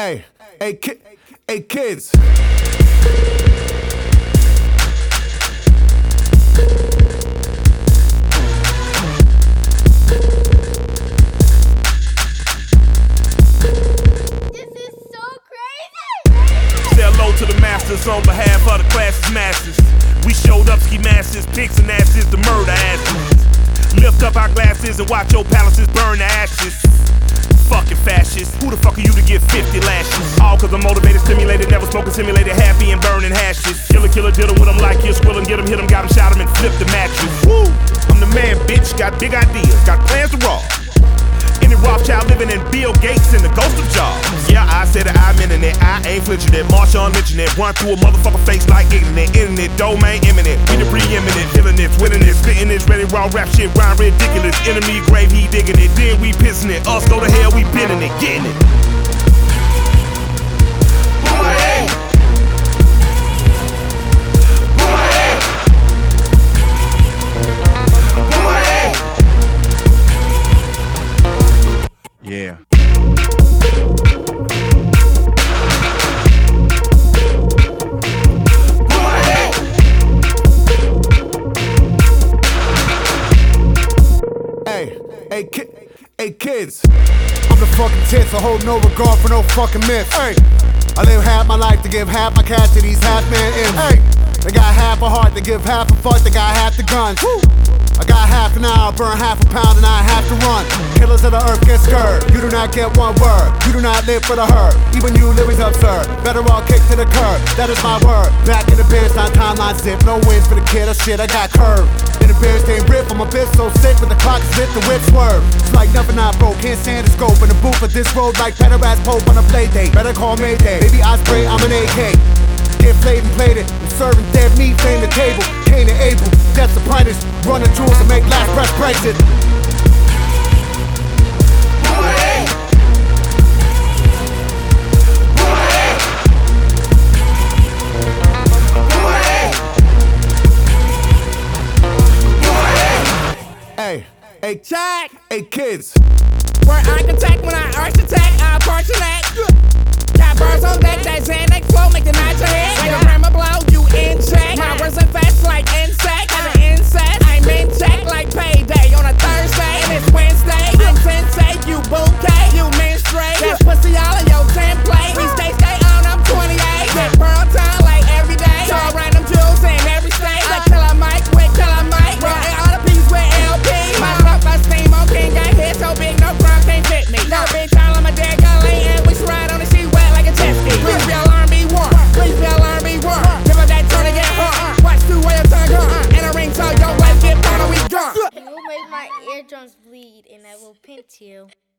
Hey, hey, kids. Say hello to the masters on behalf of the class's masters. We showed up ski masters, pigs and asses, the murder asses. Lift up our glasses and watch your palaces burn to ashes. Fucking fascists, who the fuck are you to get 50 lashes? All cause I'm motivated, stimulated, never smoking, simulated, happy and burning hashes. Killer, did 'em with 'em like you're squilling, get 'em, hit 'em, got 'em, shot 'em and flip the mattress. Woo! I'm the man, bitch, got big ideas, got plans to rob. Any Rothschild living in Bill Gates and the ghost of Jobs. Yeah, I said it, I'm in it, I ain't flinching it. March on lynching it, run through a motherfucker face like internet, domain imminent. We the preeminent, killing it, winning it, spitting it, ready raw rap shit, rhyme ridiculous. Enemy grave, he digging it, then we pissing it. Us go to hell, we bidding it, getting it. Yeah. Hey, kids. I'm the fucking tits, I hold no regard for no fucking myths. Hey, I live half my life to give half my cash to these half-man imps. Hey, they got half a heart to give half a fuck, they got half the guns. Woo. I got half an hour, burn half a pound, and I have to run. Killers of the earth get scared. You do not get one word. You do not live for the herd. Even you living's absurd. Better all kick to the curb. That is my word. Back in the bench, time timeline zip. No wins for the kid. Oh shit, I got curved. In the bench, they rip. I'm a bitch so sick, but the clock is lit, the whip swerve. It's like nothing I broke. Can't stand the scope in the booth of this road like pederast Pope on a play date. Better call Mayday. Baby, I spray. I'm an AK. Get played and played it. I'm serving dead meat, flame the table. Cain and Abel, death's apprentice. Running jewels to make last breath Brexit. Hey, Check! hey, kids. Where architect when I architect, I portrait. Got birds on deck, that Xanax flow, make the nod your head. Like a hammer blow, you in check. My words infest like insect, as an insect. I'm in check like payday on a Thursday, and it's Wednesday. I'm sensei, you bouquet, you menstruate. That's pussy all of your template. We stay on, I'm 28. Get pearl time like every day. All random jewels in every state. Like Killer Mike with Killer Mike. Rockin' all the peas with LP. My self-esteem on king got hit so big, no crime can't fit me. No bitch, all on my dead gun lane, and we ride on the sheet wet like a jet ski. Please be alarm, be warned. Please be alarm, be warned. Give up that turn and get hard. Watch through where your tongue gone. And a ring so your life get burned and we gone. You will make my eardrums bleed, and I will pinch you.